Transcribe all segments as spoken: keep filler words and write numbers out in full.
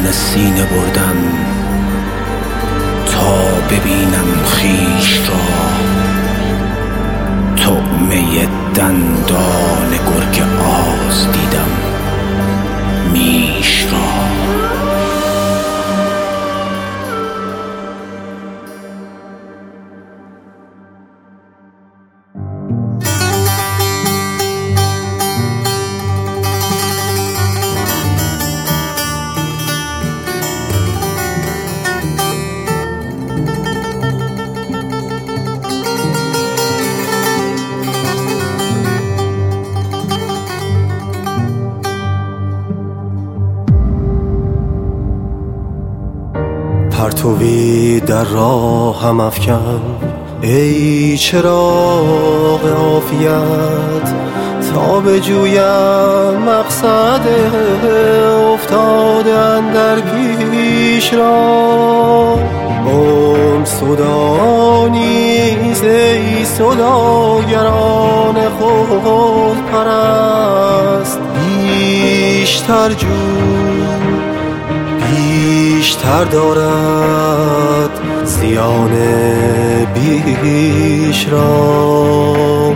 درون سینه بردم تا ببینم خویش را، طعمه دندان گرگ آز دیدم میش را. پرتوی در راهم افکن ای چراغ عافیت، تا بجویم مقصد افتاده اندر پیش را. ام صدا نیز ای صداگران خود پرست، بیشتر جو بیشتر دارد زیان بیش را.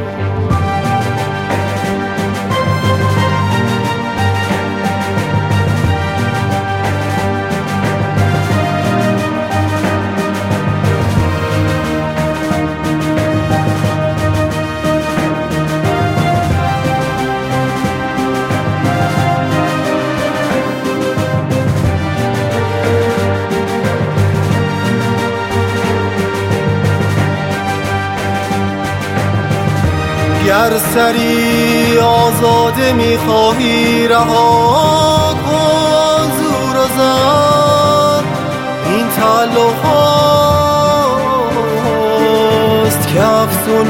گر سری آزاده میخواهی رها کن زور و زر، این تعلق هاست که افزون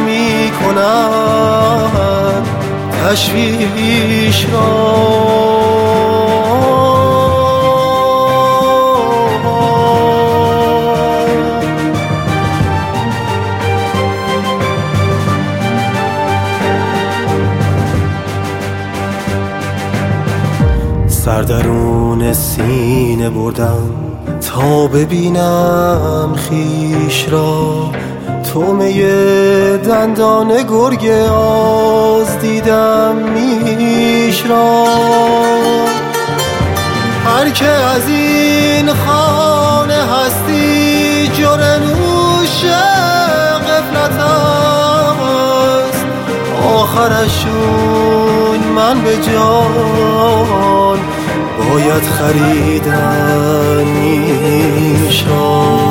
میکنند تشویش را. سر درون سینه بردم تا ببینم خویش را، طعمه دندان گرگ آز دیدم میش را. هر که از این خانه هستی جرنوش غفلت است، آخرشون من به جان باید خریدن میش را.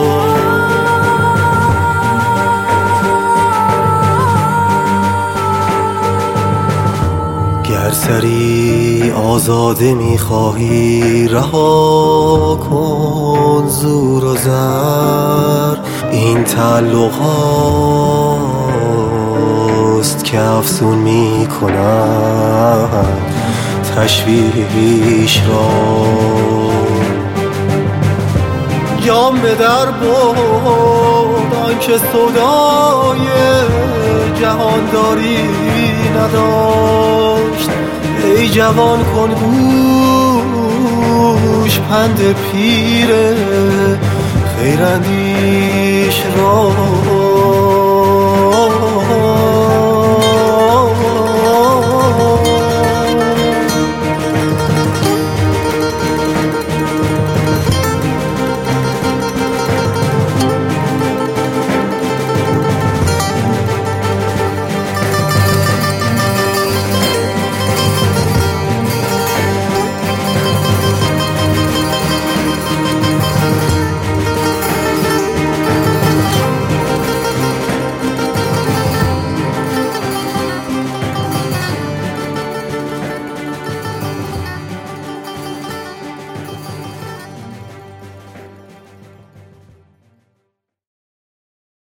گر سری آزاده میخواهی رها کن زور و زر، این تعلق هاست که افزون میکنند تشویش را. جام به در برد آنکه سودای جهانداری نداشت، ای جوان کن گوش پند پیر خیراندیش را.